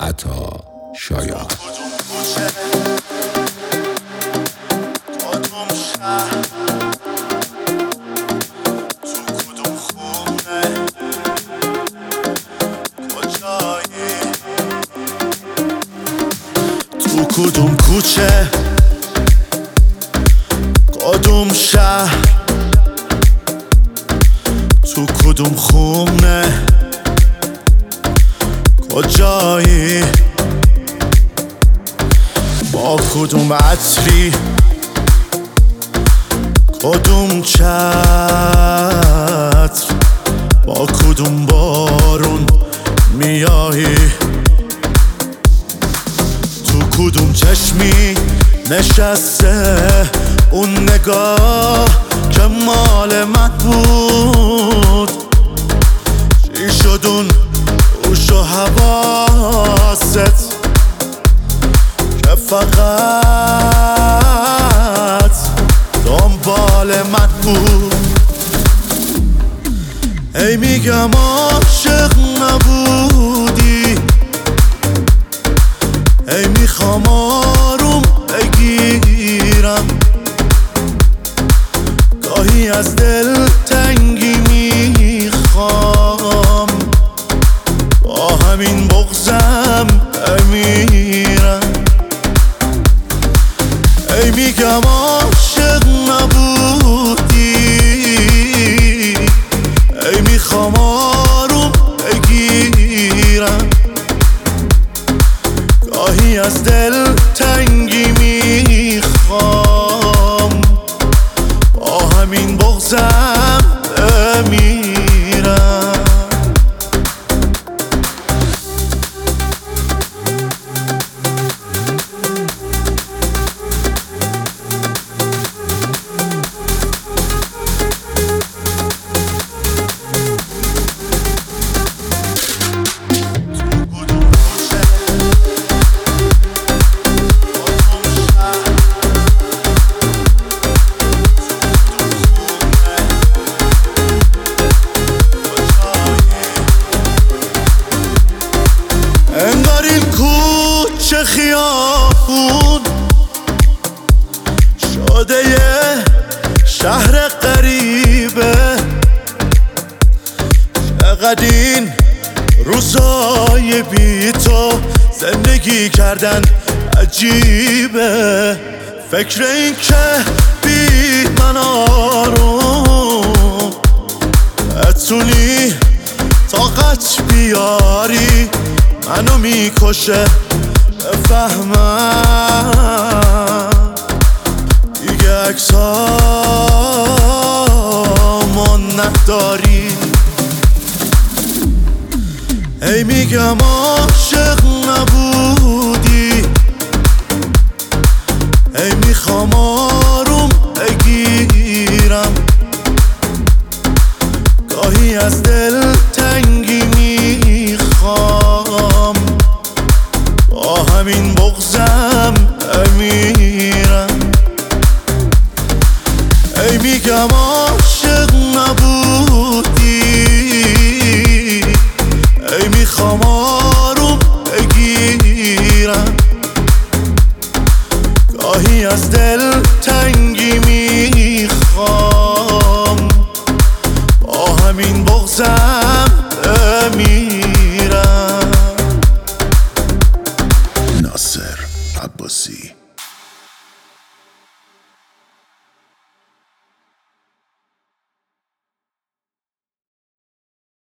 عطا شایان. تو کدوم کوچه، کدوم شهر، تو کدوم خونه، کجایی، با کدوم عطری، کدوم چتر، با کدوم بارون میایی، تو کدوم چشمی نشسته اون نگاه که مال من بود، چی شد اون هوش و حواست که فقط دنبال من بود. ای میگم عاشق نبودی، ای میخوام آروم بگیرم، گاهی از دل تنگی میخوام، با همین بغضم بمیرم. ای میگم عاشق نبودی، ای میخوام آروم بگیرم، گاهی از دل تنگی میخوام، با همین بغضم بمیرم. انگار این کوچه خیابون شده یه شهر غریبه، چقدر این روزای بی تو زندگی کردن عجیبه. فکر این که بی من آروم بتونی طاقت بیاری منو میکشه، بفهمم دیگه عکسامون نداری. ای میگم عاشق نبودی، ای میخوام آروم بگیرم، گاهی از دل تنگی میخوام، با همین بغضم بمیرم. ای میگم عاشق نبودی، ای میخوام آروم بگیرم، گاهی از دل تنگی میخوام، با همین بغضم بمیرم. ناصر عباسی.